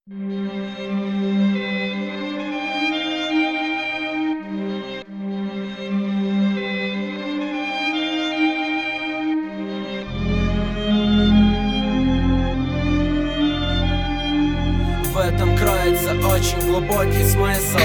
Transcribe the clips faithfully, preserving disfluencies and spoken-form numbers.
В этом кроется очень глубокий смысл.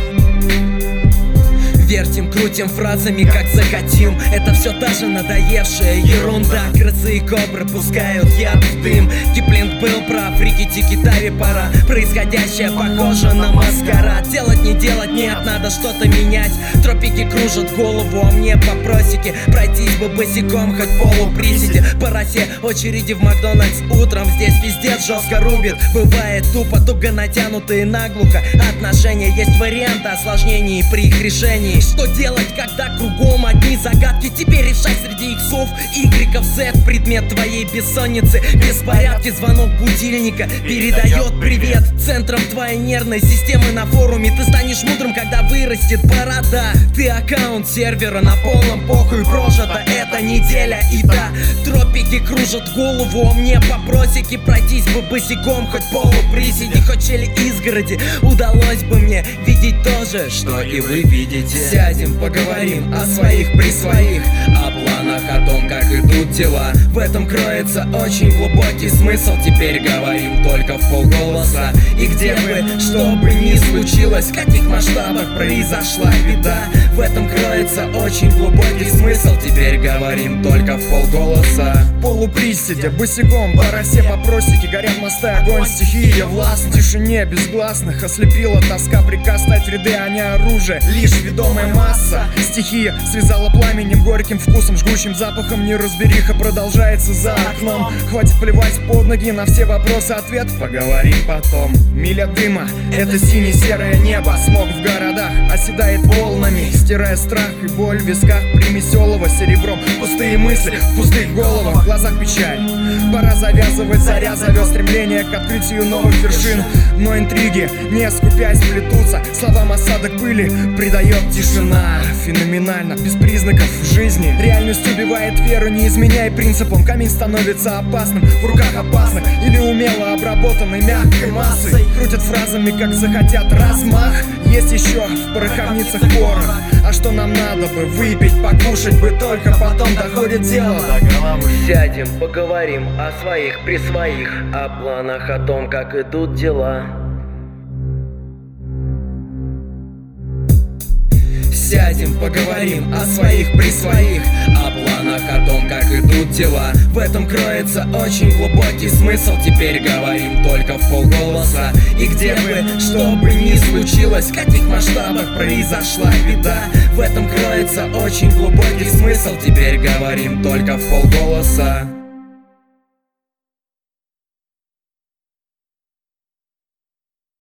Вертим, крутим фразами, как захотим. Это все та же надоевшая ерунда. Крысы и кобры пускают яд в дым. Киплинг был прав, рикки Тави пора. Происходящее похоже на маскарад. Делать не делать, нет, надо что-то менять. Тропики кружат голову, а мне по просеке пройтись бы босиком, хоть полуприседе. По росе очереди в Макдональдс утром. Здесь пиздец жестко рубит. Бывает тупо, туго натянутые наглухо. Отношения, есть варианты осложнений при их решении. Что делать, когда кругом одни загадки? Теперь решай среди иксов, игреков, зет. Предмет твоей бессонницы, беспорядки. Звонок будильника передает привет. Центром твоей нервной системы на форуме. Ты станешь мудрым, когда вырастет борода. Ты аккаунт сервера на полном похуй. Прожита эта неделя, и да, тропики кружат голову, а мне по просеке пройтись бы босиком, хоть полуприседи, хоть чели изгороди. Удалось бы мне видеть то же, что и вы видите. Сядем, поговорим о своих при своих, о планах, о том, как идут дела. В этом кроется очень глубокий смысл. Теперь говорим только в полголоса. И где бы, что бы ни случилось, в каких масштабах произошла беда, в этом кроется очень глубокий смысл. Теперь говорим только в полголоса. Полуприседя, босиком, по росе, по просеке. Горят мосты, огонь, стихия властна. В тишине безгласных ослепила тоска. Приказ стать в ряды, а не оружие, лишь ведомая масса. Стихия связала пламенем, горьким вкусом, жгучим запахом. Неразбериха продолжается за окном. Хватит плевать под ноги на все вопросы, ответ поговорим потом. Миля дыма, это сине-серое небо. Смог в городах оседает волнами, стирая страх и боль в висках. Примесь олова серебром, пустые мысли в пустых головах, в глазах печаль. Пора завязывать, заря зовет стремление к открытию новых вершин. Но интриги, не скупясь, плетутся. Словам осадок пыли придает тишина. Феноменально, без признаков в жизни. Реальность убивает веру, не изменяя принципам. Камень становится опасным в руках опасных или умело обработанной мягкой массой. Крутят фразами, как захотят, размах. Есть еще в пороховницах порох. А что нам надо бы? Выпить, покушать бы, только потом доходит дело до головы. Сядем, поговорим о своих при своих, о планах, о том, как идут дела. Сядем, поговорим о своих при своих, о планах, о том, как идут дела. В этом кроется очень глубокий смысл. Теперь говорим только в полголоса. И где бы, что бы ни случилось, в каких масштабах произошла беда, в этом кроется очень глубокий смысл. Теперь говорим только в полголоса.